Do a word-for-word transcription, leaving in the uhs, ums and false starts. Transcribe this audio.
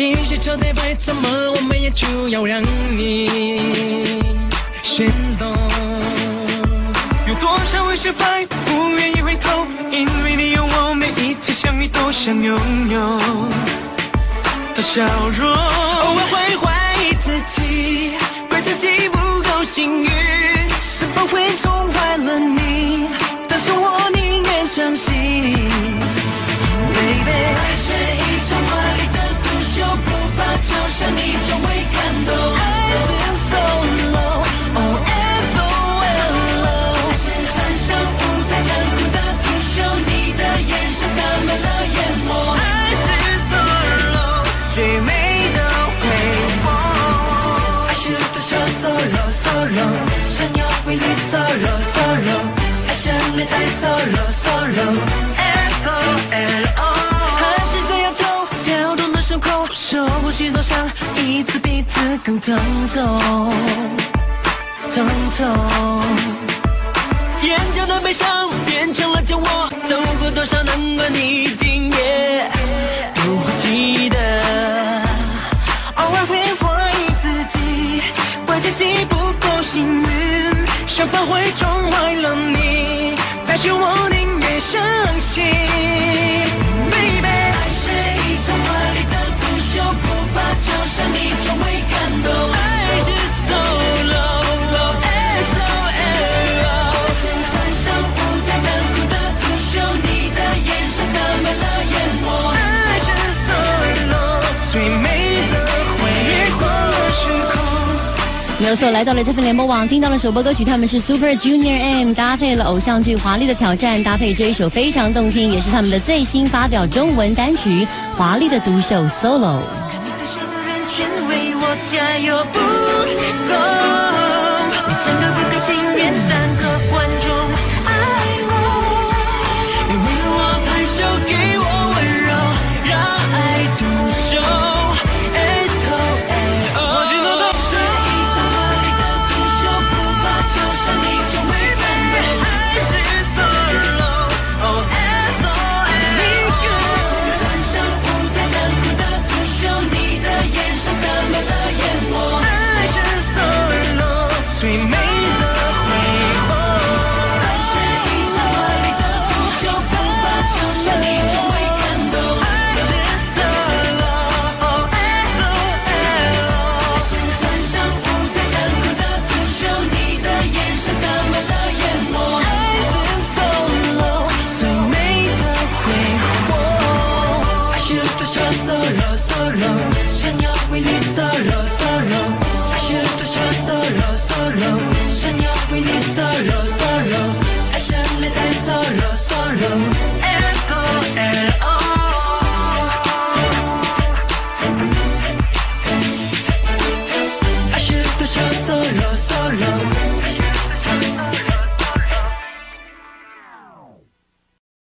别人写就得会怎么，我们也就要让你先懂。有多少会失败，不愿意回头，因为你有我，每一次相遇都想拥有的笑容。偶尔会怀疑自己，怪自己不够幸运，是否会宠坏了你？但是我宁愿相信 ，baby。爱是一场华丽的足球，不怕就像你终会感动。爱是 solo，oh S O L O。爱是场上不再残酷的足球，你的眼神洒满了淹没。爱是 solo， 最美的回眸。爱是多少 solo solo， 想要为你 solo solo。爱上了太 solo solo S O L O。还是最要头跳动的伤口，受过许多伤，一次比一次更疼痛，疼痛。眼角的悲伤变成了酒窝，走过多少难关，你一定也不会记得。偶尔会怀疑自己，怪自己不够幸运，想法会宠坏了你，但是我宁愿相信 ，baby。爱是一场华丽的足球，不怕就像你终会感动。爱是 solo，S O L O。场上不再残酷的足球，你的眼神洒满了淹没。爱是 solo， 最美的回过时空。 没有错，来到了这份联播网，听到了首播歌曲，他们是 Super Junior M， 搭配了偶像剧《华丽的挑战》，搭配这一首非常动听，也是他们的最新发表中文单曲《华丽的独秀 Solo》。 看你的像个人群为我加油不够，你真的不够情愿当个观众爱我，你为了我拍手给我温柔，让爱独秀 S O L O。 我知道都是一场华丽的足球，不怕就像你终会感动。爱是 solo，oh S O L O。 场上不再残酷的足球，你的眼神洒满了淹没。爱是 solo， 最美的回眸。爱是一场华丽的足球，不怕就像你终会感动。爱是 solo，oh S O L O。 场上不再残酷的足球，你的眼神洒满了淹没。爱是 solo， 最美的挥霍。爱是多少 solo solo， 想要为你 solo solo。爱是多少 solo solo， 想要为你 solo solo。爱上了太 solo solo S O L O。